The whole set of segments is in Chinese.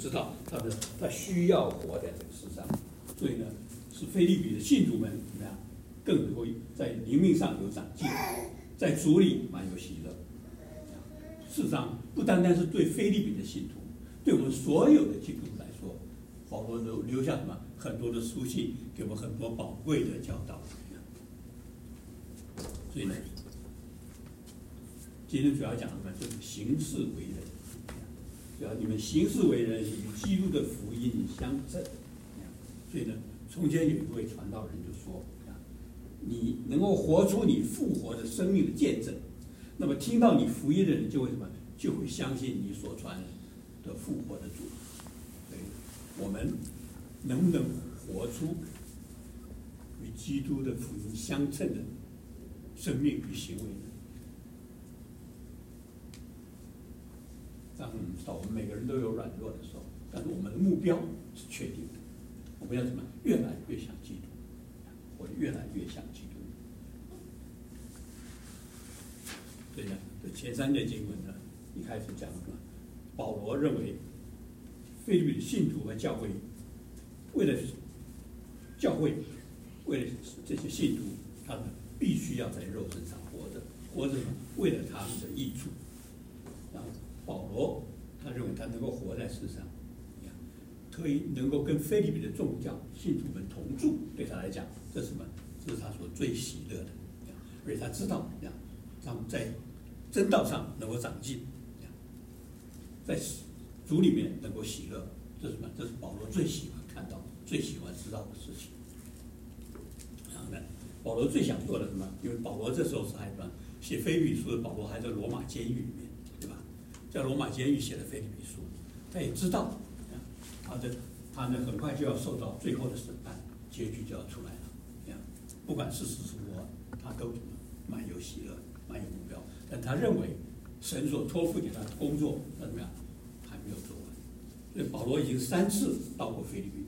知道他需要活在这个世上，所以呢，使腓立比的信徒们怎么样，更能够在灵命上有长进，在主里满有喜乐。事实上，不单单是对腓立比的信徒，对我们所有的基督徒来说，保罗都留下什么很多的书信，给我们很多宝贵的教导。所以呢，今天主要讲什么？就是行事为人。只要你们行事为人与基督的福音相称。所以呢，从前有一位传道人就说：你能够活出你复活的生命的见证，那么听到你福音的人就会什么？就会相信你所传的复活的主。所以，我们能不能活出与基督的福音相称的生命与行为呢？让我们知道，我们每个人都有软弱的时候，但是我们的目标是确定的。我们要怎么越来越像基督，或者越来越像基督。所以呢，这前三节经文呢，一开始讲什么？保罗认为，腓立比的信徒和教会，为了教会，为了这些信徒，他们必须要在肉身上活着，活着呢，为了他们的益处。然后保罗他认为他能够活在世上，可以能够跟腓立比的众教信徒们同住，对他来讲，这是什么？这是他所最喜乐的。而且他知道，他们在真道上能够长进，在主里面能够喜乐，这是什么？这是保罗最喜欢看到、最喜欢知道的事情。然后呢，保罗最想做的什么？因为保罗这时候是还什么？写腓立比书的保罗还在罗马监狱里面，对吧？在罗马监狱写的腓立比书，他也知道，他呢很快就要受到最后的审判，结局就要出来了。不管是死是活，他都蛮有喜乐，蛮有目标。但他认为神所托付给他的工作，那怎么样还没有做完。所以保罗已经3次到过腓立比，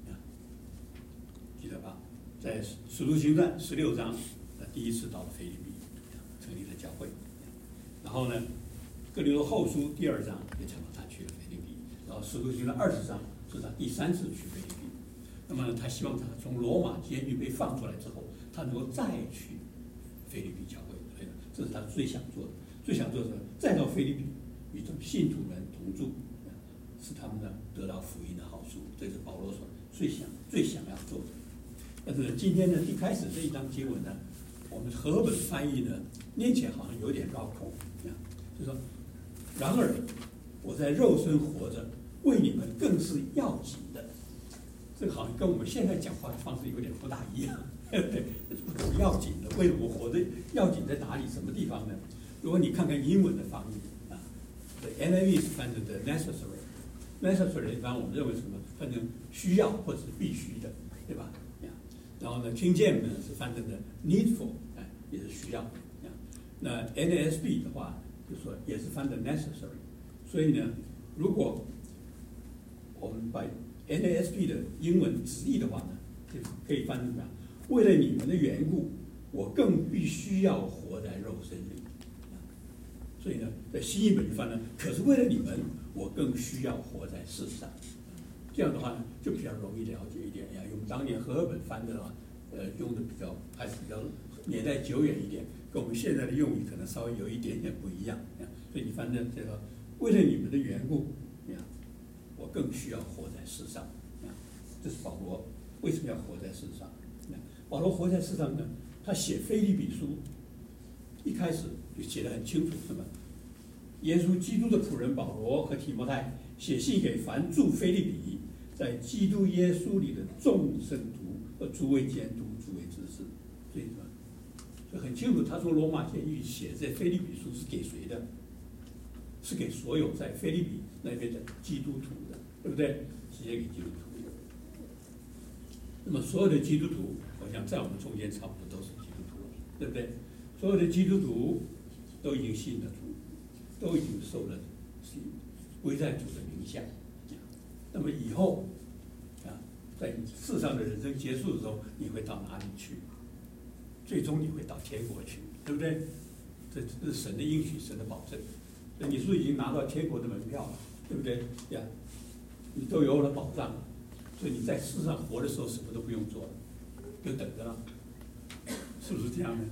记得吧？在使徒行传16章，第一次到了腓立比，成立了教会。然后呢，哥林多后书第2章也讲到他去了腓立比，然后使徒行传20章是他第3次去腓立比。那么他希望他从罗马监狱被放出来之后，他能够再去腓立比教会。所以这是他最想做的。最想做的是再到腓立比与信徒们同住，使他们呢得到福音的好处。这是保罗所最想要做的。但是今天呢，一开始这一章经文呢，我们和合本翻译呢念起来好像有点绕口，就说：然而我在肉身活着，为你们更是要紧的。这个好像跟我们现在讲话的方式有点不大一样，对，不要紧的。为什么活着要紧在哪里？什么地方呢？如果你看看英文的翻译啊，对 ，NIV 是翻成的 necessary，necessary 一般我们认为什么？翻成需要或者是必须的，对吧？然后呢 ，King James 呢是翻成的 needful， 也是需要。那 NASB 的话，就说也是翻的 necessary。所以呢，如果我们把 NASB 的英文直译的话呢，就可以翻成什么样？为了你们的缘故，我更必须要活在肉身里。所以呢，在新译本就翻呢，可是为了你们，我更需要活在世上。这样的话呢，就比较容易了解一点。用当年和合本翻的话，用的还是比较年代久远一点，跟我们现在的用语可能稍微有一点点不一样。所以你翻成这个，为了你们的缘故，我更需要活在世上。这是保罗为什么要活在世上？保罗活在世上呢？他写腓立比书一开始就写得很清楚，什么？耶稣基督的仆人保罗和提摩太写信给凡住腓立比，在基督耶稣里的众圣徒和诸位监督、诸位执事。所以很清楚，他从罗马监狱写这腓立比书是给谁的？是给所有在腓立比那边的基督徒的，对不对？写给基督徒的。那么所有的基督徒，我想在我们中间差不多都是基督徒，对不对？所有的基督徒都已经信了主，都已经受了归在主的名下。那么以后在世上的人生结束的时候，你会到哪里去？最终你会到天国去，对不对？这是神的应许，神的保证。所以你是不是已经拿到天国的门票了？对不对？ 你都有了保障，所以你在世上活的时候什么都不用做了，就等着了，是不是这样呢？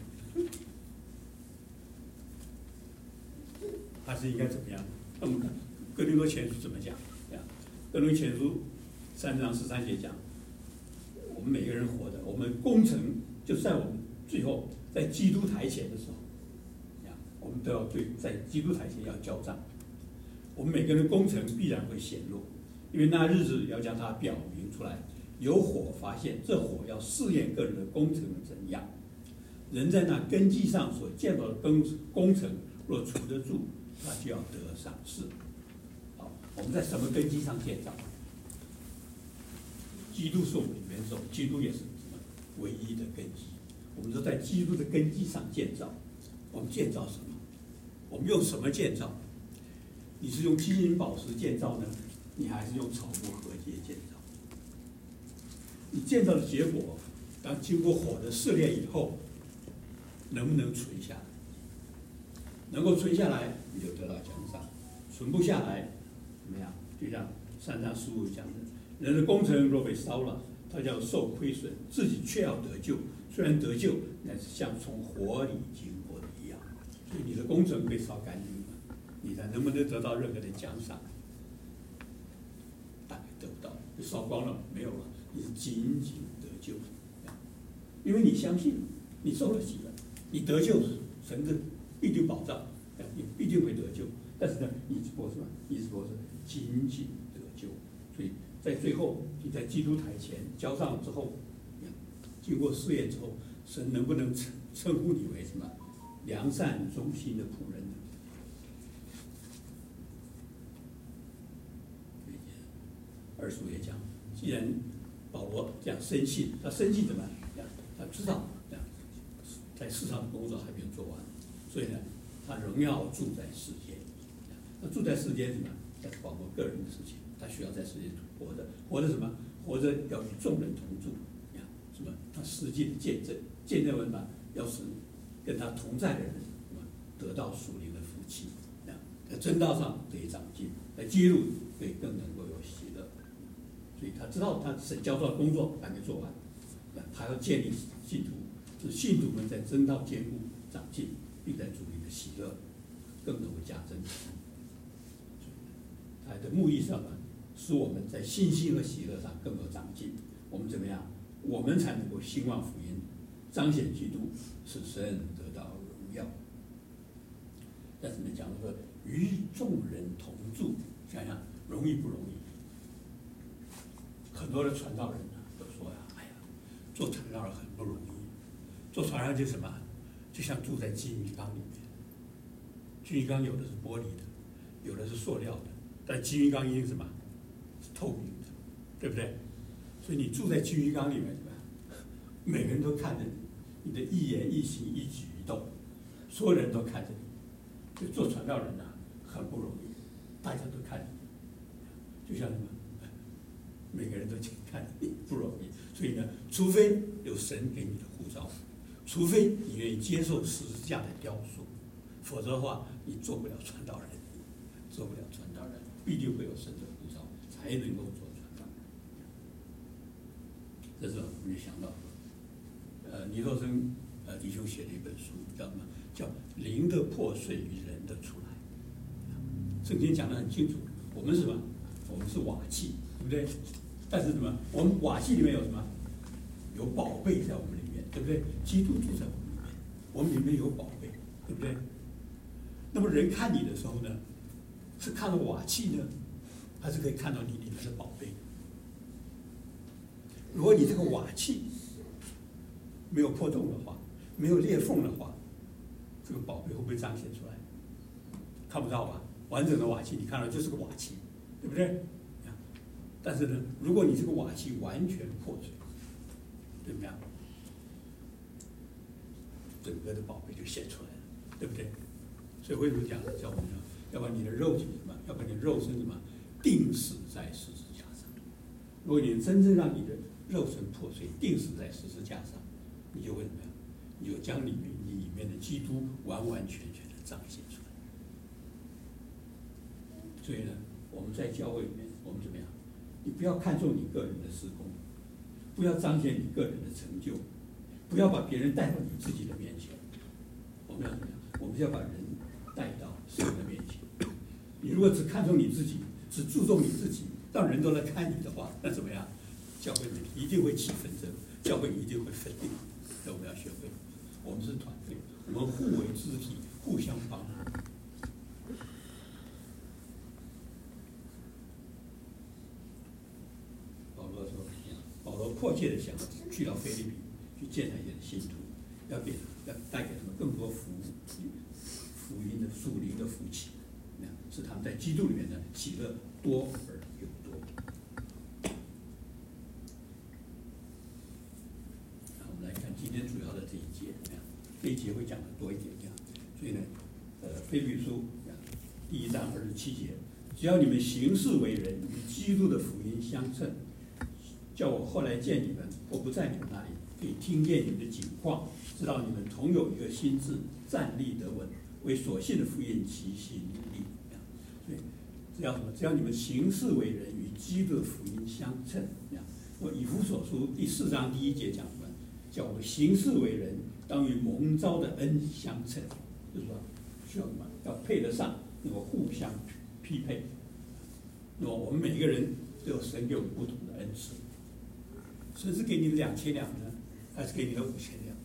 还是应该怎么样？那么哥林多前书怎么讲？哥林多前书3章13节讲，我们每个人活的，我们工程就在我们最后在基督台前的时候，我们都要在基督台前要交账。我们每个人工程必然会显露，因为那日子要将它表明出来。有火发现，这火要试验个人的工程怎样。人在那根基上所见到的工程，若处得住，他就要得赏赐。好，我们在什么根基上建造？基督是我们的元首，基督也是什么唯一的根基。我们都在基督的根基上建造。我们建造什么？我们用什么建造？你是用金银宝石建造呢，你还是用草木禾秸建造？你建造的结果，当经过火的试炼以后，能不能存下来？能够存下来，你就得到奖赏；存不下来，怎么样？就像3章15讲的，人的工程若被烧了，他就要受亏损，自己却要得救。虽然得救，但是像从火里经过的一样。所以你的工程被烧干净了，你才能不能得到任何的奖赏？大概得不到，就烧光了，没有了。你是仅仅得救，因为你相信，你受了洗了，你得救，神的必定保障，你必定会得救。但是呢，你只不过是仅仅得救。所以在最后，你在基督台前交上之后，经过试验之后，神能不能称呼你为什么良善忠心的仆人呢？二书也讲，既然保罗这样深信，他深信怎么样？他知道这样在世上的工作还没有做完，所以呢，他仍要住在世间。那住在世间什么？那是保罗个人的事情，他需要在世间活着什么？活着要与众人同住，什么？他实际的见证什么？要使跟他同在的人什么得到属灵的福气，在真道上得以长进，在基督可以更能够有喜乐。所以他知道他神交代的工作还没做完，他要建立信徒，使信徒们在真道坚固长进，并在主里的喜乐更能够加增。他的目的上呢，使我们在信心和喜乐上更有长进。我们怎么样？我们才能够兴旺福音，彰显基督，使神得到荣耀。但是呢，讲说与众人同住，想想容易不容易？很多的传道人呢都说呀，哎呀，做传道人很不容易。做传道人就什么？就像住在金鱼缸里面。金鱼缸有的是玻璃的，有的是塑料的，但金鱼缸一定是什么？是透明的，对不对？所以你住在金鱼缸里面，每个人都看着你，你的一言一行、一举一动，所有人都看着你。所以做传道人呢很不容易，大家都看着你，就像什么？每个人都看你不容易，所以呢，除非有神给你的护照，除非你愿意接受十字架的雕塑，否则的话，你做不了传道人，做不了传道人，必定会有神的护照，才能够做传道人。这时候我们就想到，尼托生弟兄写的一本书，叫什么？叫《灵的破碎与人的出来》。圣经讲得很清楚，我们是什么？我们是瓦器，对不对？但是什么？我们瓦器里面有什么？有宝贝在我们里面，对不对？基督住在我们里面，我们里面有宝贝，对不对？那么人看你的时候呢，是看到瓦器呢，还是可以看到你里面的宝贝？如果你这个瓦器没有破洞的话，没有裂缝的话，这个宝贝会不会彰显出来？看不到吧？完整的瓦器，你看到就是个瓦器，对不对？但是呢，如果你这个瓦器完全破碎，怎么样？整个的宝贝就显出来了，对不对？所以为什么讲呢？叫我们要把你的肉体什么？要把你的肉身什么？钉死在十字架上。如果你真正让你的肉身破碎，钉死在十字架上，你就会怎么样？你就将你里面的基督完完全全的彰显出来。所以呢，我们在教会里面，我们怎么样？ 不要看重你个人的事工，不要彰显你个人的成就，不要把别人带到你自己的面前。我们要怎么样？我们要把人带到神的面前。你如果只看重你自己，只注重你自己，让人都来看你的话，那怎么样？教会里面一定会起纷争，教会一定会分裂。所以我们要学会，我们是团队，我们互为肢体，互相帮助。保罗迫切的想去到腓立比，去见那些信徒，要带给他们更多福音的属灵的福气，使他们在基督里面的喜乐多而又多。那我们来看今天主要的这一节，这一节会讲的多一点，所以呢，腓立比书1章27节，只要你们行事为人与基督的福音相称。叫我后来见你们，我不在你们那里，可以听见你们的景况，知道你们同有一个心志，站立得稳，为所信的福音齐心努力。所以只要什么？只要你们行事为人与基督的福音相称。我以弗所书第4章1节讲什么？叫我们行事为人当与蒙召的恩相称，就是说需要什么？要配得上，能够互相匹配。那么我们每一个人都有神给我们不同的恩赐。神是给你的2000两呢，还是给你的5000两？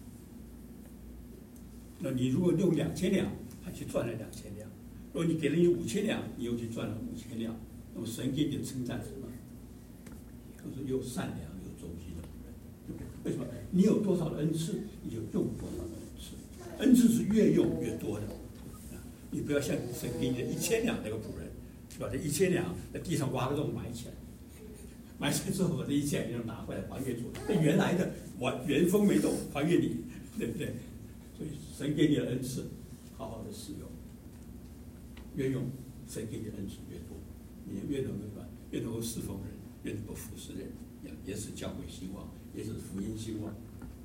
那你如果用2000两，还去赚了2000两；如果你给了你5000两，你又去赚了5000两，那么神给你的称赞是什么？就是又善良又忠心的仆人，对不对？为什么？你有多少的恩赐，你就用多少的恩赐。恩赐是越用越多的。你不要像神给你的1000两那个仆人，把这1000两在地上挖个洞埋起来。埋起来之后，把这1000两就拿回来还给主，那原来的原封没动还给你，对不对？所以神给你的恩赐，好好的使用，越用神给你的恩赐越多，你越能够什么？越能够侍奉人，越能够服侍人，也使教会兴旺，也使福音兴旺。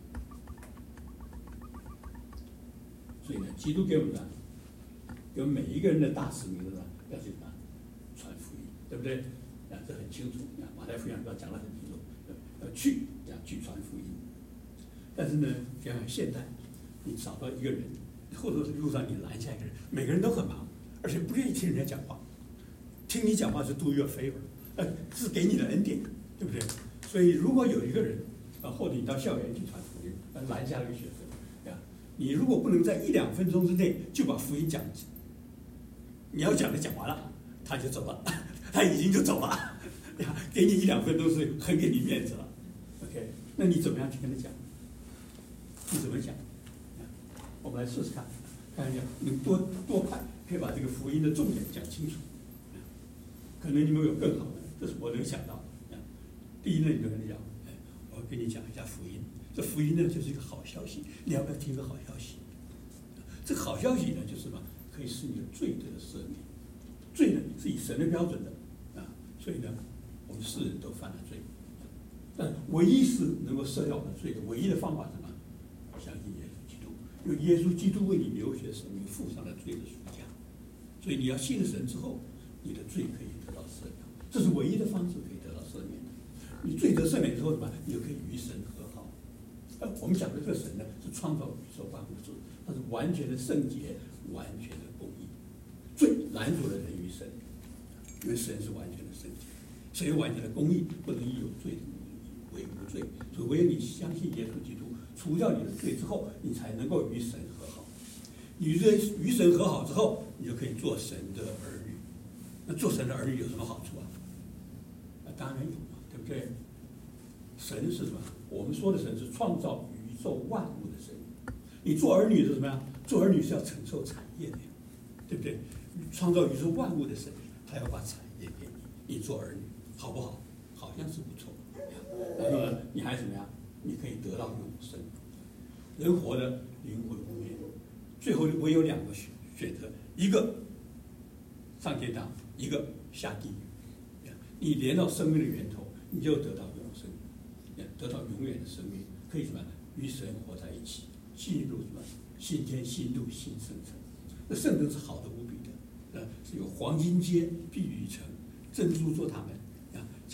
所以呢，基督给我们的，给我们每一个人的大使命是吧？要去传福音，对不对？这很清楚。马太福音要讲得很清楚，要去传福音。但是呢，想想现在，你找到一个人，或者是路上你拦下一个人，每个人都很忙，而且不愿意听人家讲话，听你讲话是 do you a favor，是给你的恩典，对不对？所以如果有一个人或者你到校园去传福音，拦下了一个学生，你如果不能在1-2分钟之内就把福音讲，你要讲的讲完了，他就走了，他已经就走了。给你1-2分钟是很给你面子了 ，OK？ 那你怎么样去跟他讲？你怎么讲？我们来试试看，看一下你多快可以把这个福音的重点讲清楚。可能你们有更好的，这是我能想到的。第一呢，你就跟他讲，我跟你讲一下福音。这福音呢，就是一个好消息，你要不要听一个好消息？这个好消息呢，就是什么？可以使你的罪得赦免。罪呢，是以神的标准的所以呢。我们世人都犯了罪，但唯一是能够赦掉我们的罪的唯一的方法是什么？相信耶稣基督，因为耶稣基督为你流血舍命，付上了罪的赎价。所以你要信神之后，你的罪可以得到赦免，这是唯一的方式可以得到赦免的。你罪得赦免之后，什么？你就可以与神和好。我们讲的这个神呢，是创造宇宙万物之，它是完全的圣洁，完全的公义。罪拦阻了人与神，因为神是完全的圣洁。谁完全的公义，不能以有罪为无罪，所以唯有你相信耶稣基督，除掉你的罪之后，你才能够与神和好。你与神和好之后，你就可以做神的儿女。那做神的儿女有什么好处啊？当然有嘛，对不对？神是什么？我们说的神是创造宇宙万物的神。你做儿女是什么呀？做儿女是要承受产业的，对不对？创造宇宙万物的神，他要把产业给你，你做儿女。好不好？好像是不错。然后呢，你还怎么样？你可以得到永生。人活的灵魂不灭，最后唯有2个选择：一个上天堂，一个下地狱。你连到生命的源头，你就得到永生，得到永远的生命，可以什么？与神活在一起，进入什么？新天新路新圣城。那圣城是好的无比的，是有黄金街、碧玉城、珍珠做他们。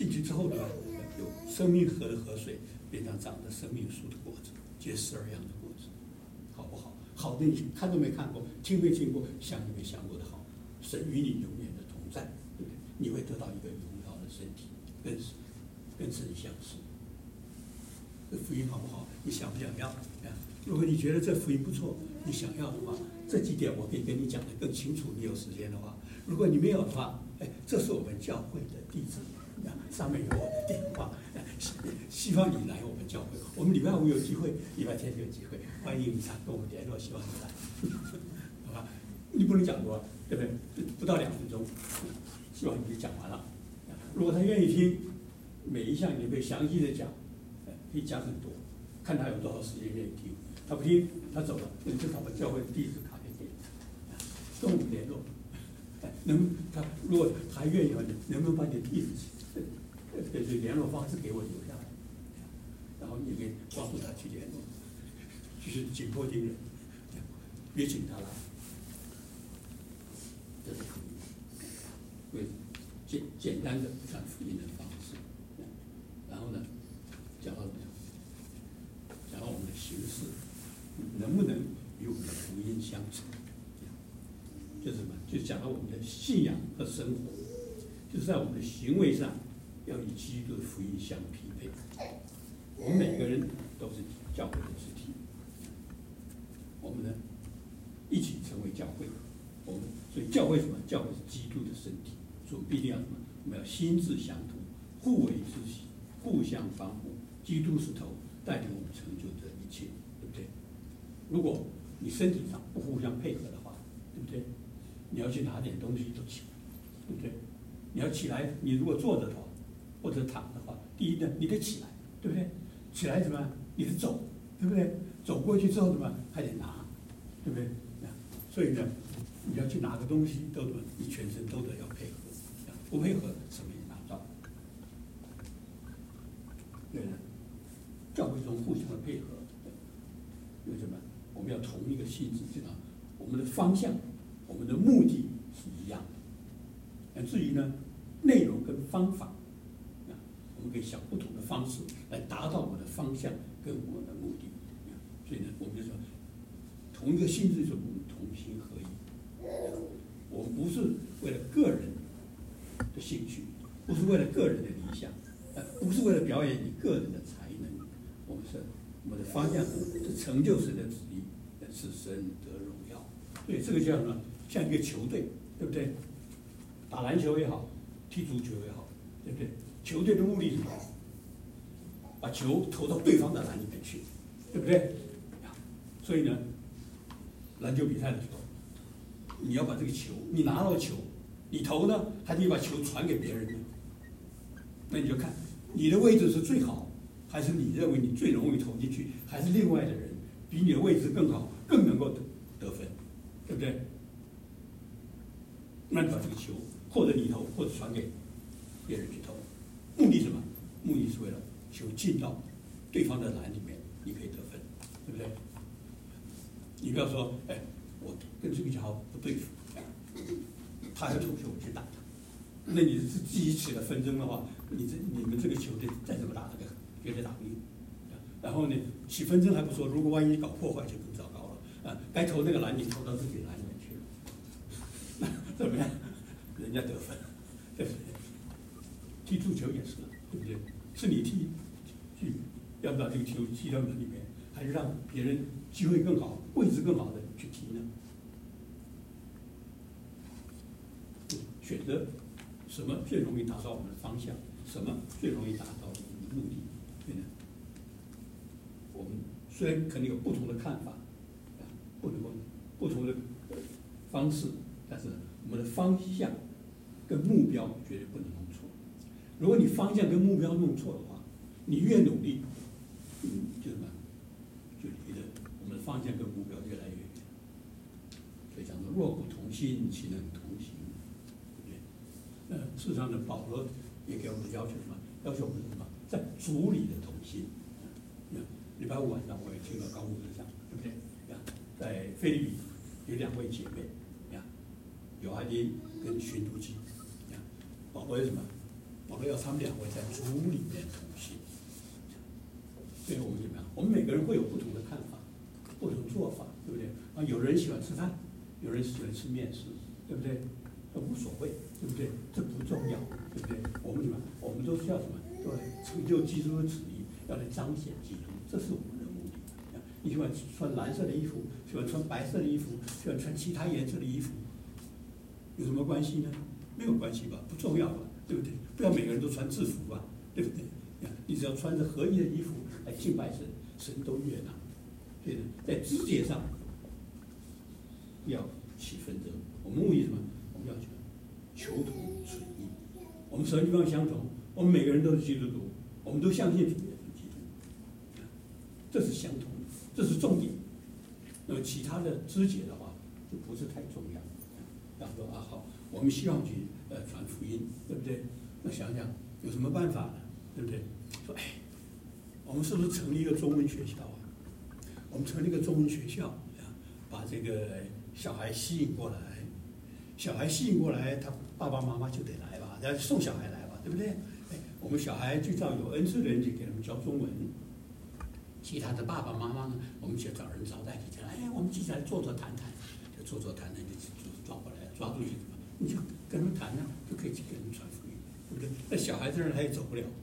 进去之后呢，有生命河的河水变成长着生命树的果子，结12样的果子，好不好？好的，你看都没看过，听没听过，想也没想过的好。神与你永远的同在，对不对？你会得到一个荣耀的身体，跟神相似。这福音好不好？你想不想要？如果你觉得这福音不错，你想要的话，这几点我可以跟你讲得更清楚。你有时间的话，如果你没有的话，这是我们教会的地址，上面有我的电话，希望你来我们教会。我们礼拜5有机会，礼拜天有机会，欢迎你跟我们联络，希望你来，好吧？你不能讲多，对不对？不到2分钟，希望你讲完了。如果他愿意听，每一项你可以详细的讲，可以讲很多，看他有多少时间愿意听。他不听，他走了，那至少把教会的地址卡片给他，跟我们联络。如果他还愿意的话，能不能把你的地址、联络方式给我留下来？然后你可以帮助他去联络，就是紧迫盯人，约请他来。这是福音，为简单的传福音的方式。然后呢，讲到怎么样？讲到我们的形式能不能与我们的福音相称？就是什么？就讲到我们的信仰和生活，就是在我们的行为上要与基督的福音相匹配。我们每个人都是教会的肢体，我们呢一起成为教会。所以教会什么？教会是基督的身体，所以必定要什么？我们要心智相通，互为肢体，互相帮扶。基督是头，带领我们成就这一切，对不对？如果你身体上不互相配合的话，对不对？你要去拿点东西都起来，对不对？你要起来，你如果坐着的话，或者躺的话，第一呢，你得起来，对不对？起来怎么样？你得走，对不对？走过去之后怎么样？还得拿，对不对？所以呢，你要去拿个东西，都你全身都得要配合，不配合什么也拿不到。对呢，教会中互相的配合，为什么？我们要同一个性质，知道我们的方向、我们的目的是一样的。至于呢，内容跟方法，我们可以想不同的方式来达到我们的方向跟我们的目的。所以呢，我们就说，同一个性质就是我们同心合一。我们不是为了个人的兴趣，不是为了个人的理想，不是为了表演你个人的才能，我们的方向是成就神的旨意，使神得荣耀。所以这个叫什么？像一个球队，对不对？打篮球也好，踢足球也好，对不对？球队的目的是什么？把球投到对方的篮里面去，对不对？所以呢，篮球比赛的时候，你要把这个球，你拿到球，你投呢，还得把球传给别人呢。那你就看你的位置是最好，还是你认为你最容易投进去，还是另外的人比你的位置更好，更能够得分，对不对？那你把这个球，或者你投，或者传给别人去投，目的是什么？目的是为了球进到对方的篮里面，你可以得分，对不对？你不要说，我跟这个家伙不对付，他要投球我去打他，那你自己起了纷争的话，你们这个球队再怎么打，绝对打不赢。然后呢，起纷争还不说，如果万一搞破坏就更糟糕了。该投那个篮你投到自己篮里面去了，那怎么样？人家得分，对不对？踢足球也是，对不对？是你踢，要不把这个球踢到门里面，还是让别人机会更好、位置更好的去踢呢？选择什么最容易达到我们的方向，什么最容易达到我们的目的？对呢？我们虽然可能有不同的看法，不同的方式，但是我们的方向跟目标绝对不能弄错。如果你方向跟目标弄错的话，你越努力，就什么，就离的我们的方向跟目标越来越远。所以讲说，若不同心，岂能同行？对不对？事实上呢，保罗也给我们要求什么？要求我们什么？在主里的同心。礼拜5晚上我也听了高牧师讲，对不对？在菲律宾有2位姐妹，友阿丁跟寻都基，保罗有什么？ 保罗要他们两位在主里面同行。所以我们怎么样？我们每个人会有不同的看法，不同做法，对不对？啊，有人喜欢吃饭，有人喜欢吃面食，对不对？无所谓，对不对？这不重要，对不对？我们怎么？我们都是要什么？对，成就基督的旨意，要来彰显基督，这是我们的目的。你喜欢穿蓝色的衣服，喜欢穿白色的衣服，喜欢穿其他颜色的衣服，有什么关系呢？没有关系吧，不重要吧，对不对？不要每个人都穿制服吧，对不对？你只要穿着合一的衣服来敬拜神，神都悦纳。所以呢，在肢节上不要起纷争。我们目的什么？我们要求同存异。我们什么地方相同？我们每个人都是基督徒，我们都相信主耶稣基督，这是相同的，这是重点。那么其他的肢节的话，就不是太重要。然后说啊好，我们希望去传福音，对不对？那想想有什么办法呢？对不对？说哎，我们是不是成立一个中文学校啊？我们成立一个中文学校，把这个小孩吸引过来。小孩吸引过来，他爸爸妈妈就得来吧，要送小孩来吧，对不对？哎，我们小孩就找有恩赐的人去给他们教中文。其他的爸爸妈妈呢，我们就找人招待去讲，哎，我们一起来坐坐谈谈，就坐坐谈谈，就抓过来，抓住去，你就跟他们谈呢，就可以去给他们传福音，对不对？那小孩子呢，他也走不了。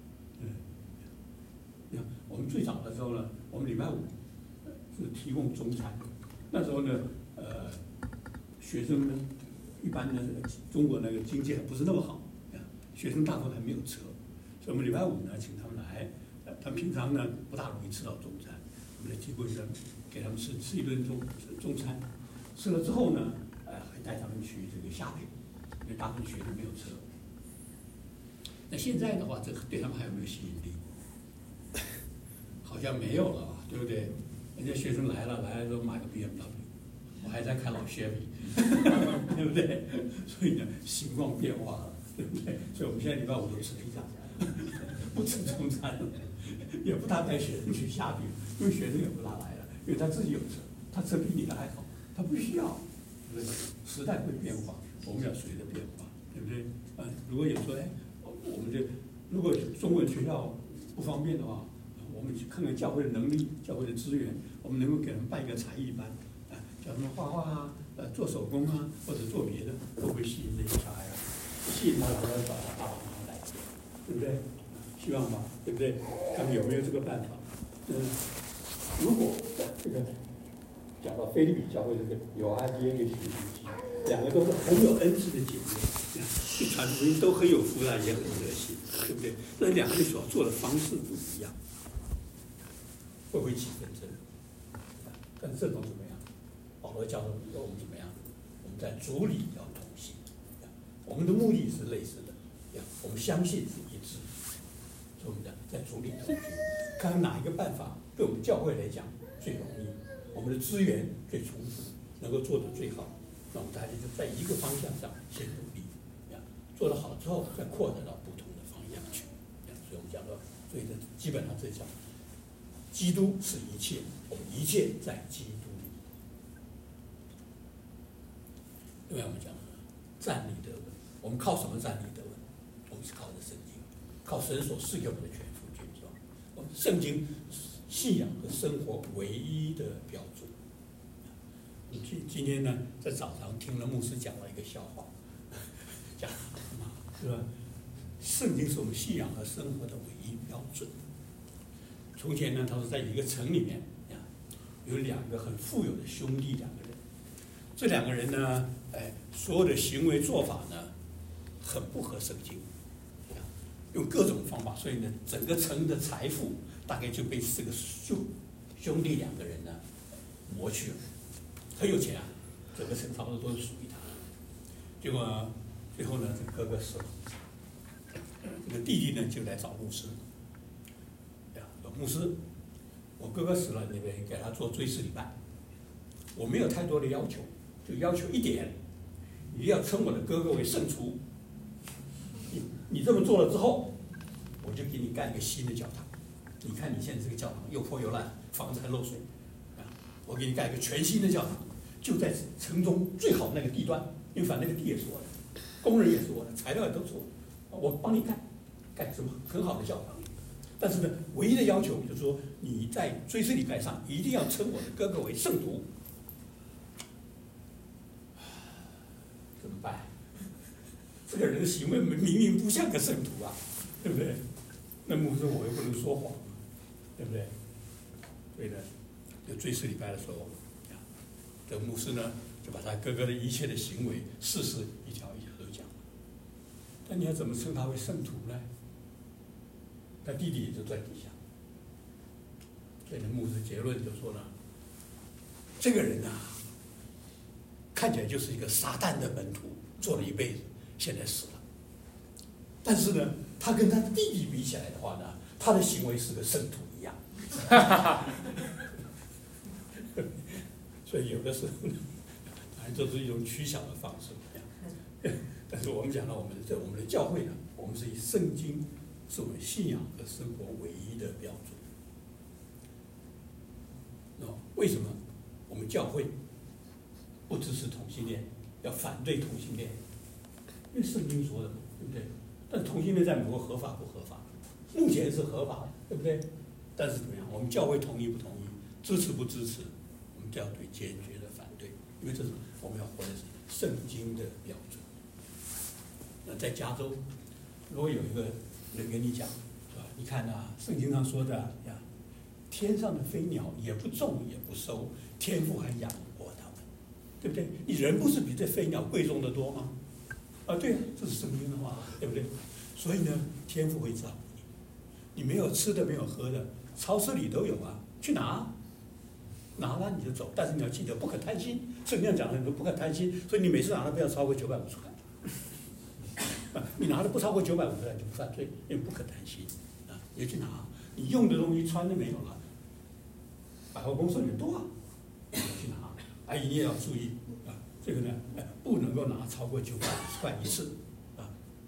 你看，我们最早的时候呢，我们礼拜5是提供中餐，那时候呢，学生呢，一般的中国那个经济还不是那么好，学生大部分还没有车，所以我们礼拜5呢，请他们来，他们平常呢不大容易吃到中餐，我们来提供一个给他们吃一顿中餐，吃了之后呢，还带他们去这个下北，因为大部分学生没有车。那现在的话，这对他们还有没有吸引力？好像没有了吧，对不对？人家学生来了都买个 BMW， 我还在开老雪比，对不对？所以呢，情况变化了，对不对？所以我们现在礼拜5都吃披萨，不吃中餐了，也不大带学生去下饼，因为学生也不大来了，因为他自己有车，他车比你的还好，他不需要，对不对？时代会变化，我们要随着变化，对不对？如果有说，哎，我们这如果中文学校不方便的话，我们去看看教会的能力、教会的资源，我们能够给他们办一个才艺班，教他们画画啊，做手工啊，或者做别的，都会吸引这些小孩啊，吸引他来找他爸爸妈妈来，对不对？希望吧，对不对？看看有没有这个办法。如果这个讲到腓立比教会这个有阿基跟许基，两个都是很有恩赐的姐妹，去传福音都很有福啊，也很热心，对不对？那两个人所要做的方式不一样。会不会起纷争？但这种怎么样？保罗教导我们怎么样？我们在主里要同行，我们的目的是类似的，我们相信是一致，所以我们在主里同行，看看哪一个办法对我们教会来讲最容易，我们的资源最充足，能够做得最好，那我们大家就在一个方向上先努力，做得好之后再扩展到不同的方向去。所以我们讲到，所以这基本上这讲。基督是一切，我们一切在基督里。另外我们讲站立得稳，我们靠什么站立得稳？我们是靠着圣经，靠神所赐给我们的全副军装。我们圣经信仰和生活唯一的标准。今天呢，在早上听了牧师讲了一个笑话，讲是吧？圣经是我们信仰和生活的唯一标准。从前呢，他说在一个城里面有两个很富有的兄弟，两个人，这两个人呢，所有的行为做法呢，很不合圣经，用各种方法，所以呢，整个城的财富大概就被这个兄弟两个人呢磨去了，很有钱啊，整个城差不多都是属于他的。结果最后呢，这个哥哥死了，这个弟弟呢就来找牧师。牧师，我哥哥死了，那边给他做追思礼拜，我没有太多的要求，就要求一点，你要称我的哥哥为圣厨。你这么做了之后，我就给你盖一个新的教堂。你看你现在这个教堂又破又烂，房子还漏水，我给你盖一个全新的教堂，就在城中最好的那个地段，因为反正那个地也是我的，工人也是我的，材料也都是我的，我帮你盖。 盖什么很好的教堂。但是呢，唯一的要求就是说，你在追思礼拜上一定要称我的哥哥为圣徒。怎么办？这个人的行为明明不像个圣徒啊，对不对？那牧师我又不能说谎，对不对？所以呢，就追思礼拜的时候，这个牧师呢就把他哥哥的一切的行为、事实一条一条都讲。那你要怎么称他为圣徒呢？他弟弟也就在底下。所以呢，牧师结论就说呢，这个人啊，看起来就是一个撒旦的门徒，做了一辈子，现在死了。但是呢，他跟他弟弟比起来的话呢，他的行为是个圣徒一样。所以有的时候呢，当然这是一种取巧的方式。但是我们讲到我们的教会呢，我们是以圣经是我们信仰和生活唯一的标准。为什么我们教会不支持同性恋，要反对同性恋？因为圣经说的，对不对？但同性恋在美国合法不合法？目前是合法的，对不对？但是怎么样？我们教会同意不同意？支持不支持？我们就要对坚决的反对，因为这是我们要活的是圣经的标准。那在加州，如果有一个人跟你讲，是吧？你看啊，圣经上说的呀，天上的飞鸟也不种也不收，天父还养活它们，对不对？你人不是比这飞鸟贵重的多吗？啊，对啊，这是圣经的话，对不对？所以呢，天父会照顾你，你没有吃的，没有喝的，超市里都有啊，去拿了你就走，但是你要记得不可贪心。圣经上讲的很多不可贪心，所以你每次拿的不要超过950块。你拿的不超过950块就不犯罪，因为不可贪心啊！你去拿，你用的东西穿的没有了，百货公司很多啊，你去拿。阿姨你也要注意啊，这个呢，不能够拿超过950块一次啊。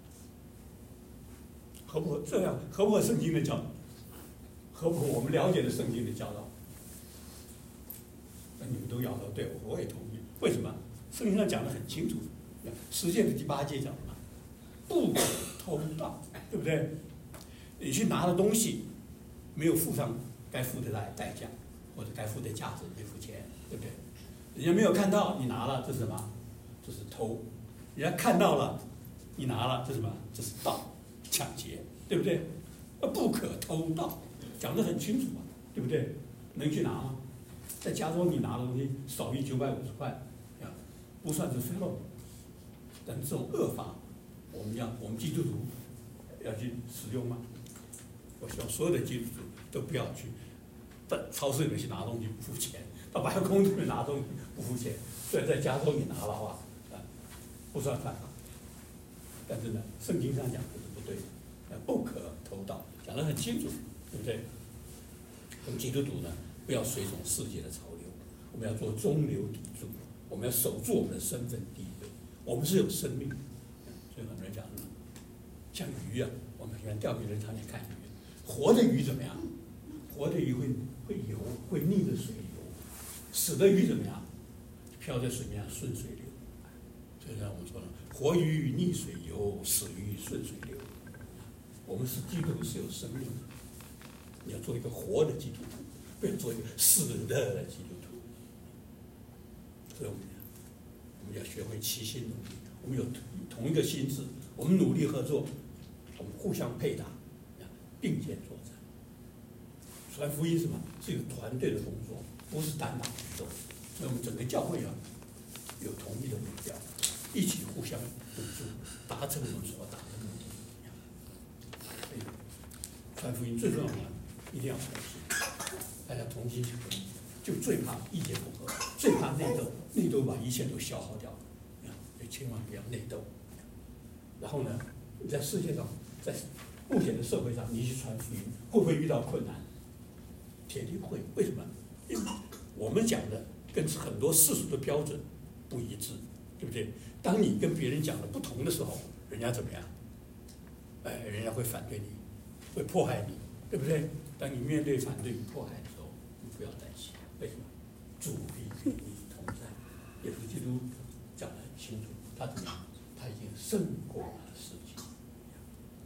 合不合这样？合不合圣经的教导？合不合我们了解的圣经的教导？那你们都摇头，对，我也同意。为什么？圣经上讲得很清楚，十诫的第8节讲的嘛，不可偷盗，对不对？你去拿的东西没有付上该付的代价或者该付的价值，没付钱，对不对？人家没有看到你拿了，这是什么？这是偷。人家看到了你拿了，这是什么？这是盗，抢劫，对不对？不可偷盗，讲得很清楚嘛，对不对？能去拿吗？在加州你拿的东西少于950块，不算是 felony。但这种恶法，我们基督徒要去使用吗？我希望所有的基督徒都不要去到超市里面去拿东西不付钱，到百货公司里面拿东西不付钱。虽然在加州你拿的话，不算犯法，但是呢，圣经上讲的是不对的，不可偷盗，讲得很清楚，对不对？我们基督徒呢，不要随从世界的潮流，我们要做中流砥柱，我们要守住我们的身份地位。我们是有生命，所以很多人讲，像鱼啊，我们喜欢钓鱼的人常常看鱼，活的鱼怎么样？活的鱼会游，会逆着水游；死的鱼怎么样？漂在水面上顺水流。所以呢，我们说了，活鱼逆水游，死鱼顺水流。我们是基督徒是有生命的，你要做一个活的基督徒，不要做一个死的基督徒。所以我们要学会齐心努力，我们有同一个心智，我们努力合作，我们互相配搭，并肩作战。传福音是什么？是一个团队的工作，不是单打独斗。所以我们整个教会有同一的目标，一起互相督助，达成我们所达的目的。所以传福音最重要的，一定要同心，大家同心协力。就最怕意见不合，最怕内斗，内斗把一切都消耗掉了，所以千万不要内斗。然后呢，在世界上，在目前的社会上，你去传福音，会不会遇到困难？铁定会。为什么？因为我们讲的跟很多世俗的标准不一致，对不对？当你跟别人讲的不同的时候，人家怎么样？人家会反对你，会迫害你，对不对？当你面对反对与迫害的时候，你不要担心。为什么？主必与你同在。耶稣基督讲得很清楚，他怎么样？他已经胜过了世界。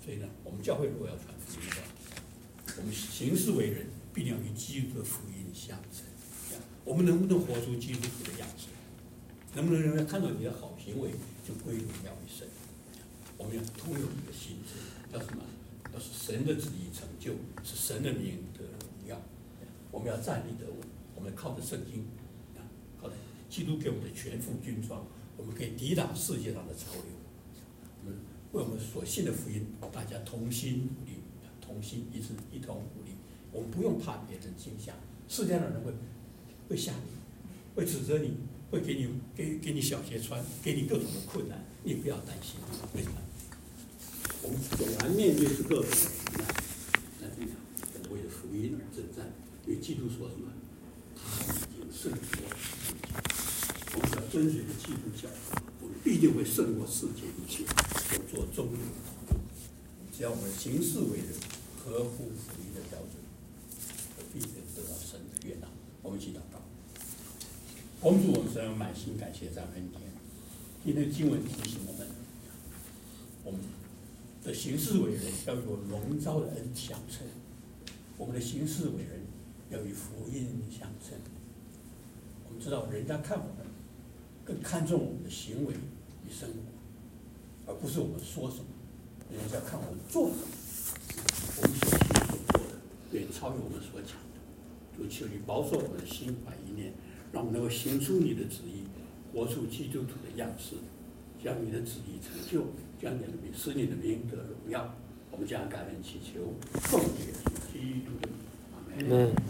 所以呢，我们教会如果要传福音的话，我们行事为人必定要与基督的福音相称。我们能不能活出基督徒的样式？能不能让人看到你的好行为就归荣耀于神？我们要同有一个心志，叫什么？要使神的旨意成就，使神的名得荣耀。我们要站立得稳，我们靠着圣经，靠着基督给我们的全副军装，我们可以抵挡世界上的潮流。我们为我们所信的福音，大家同心努力，同心一同努力。我们不用怕别人惊吓，世界上的人会吓你，会指责你，会给你小鞋穿，给你各种的困难，你不要担心。为什么？我们总然面对是各种的苦难，那怎么样？为了福音而征战，因为基督说什么？他已经胜过了世界。我们只要遵循着基督教，我们必定会胜过世界一切。我做忠义，只要我们行事为人合乎福音的标准，我必定得到神的悦纳。我们一起祷告。我们主，我们神满心感谢赞美你。今天经文提醒我们，我们的行事为人要有荣耀的恩相称，我们的行事为人要与福音相称。我们知道人家看我们，更看重我们的行为与生活，而不是我们说什么。人家看我们做什么，我们所行所做的远超越我们所讲的。主，求你保守我们的心怀意念，让我们能够行出你的旨意，活出基督徒的样式，将你的旨意成就，将你的名使你的名得荣耀。我们将感恩祈求，奉耶稣基督的名，阿门。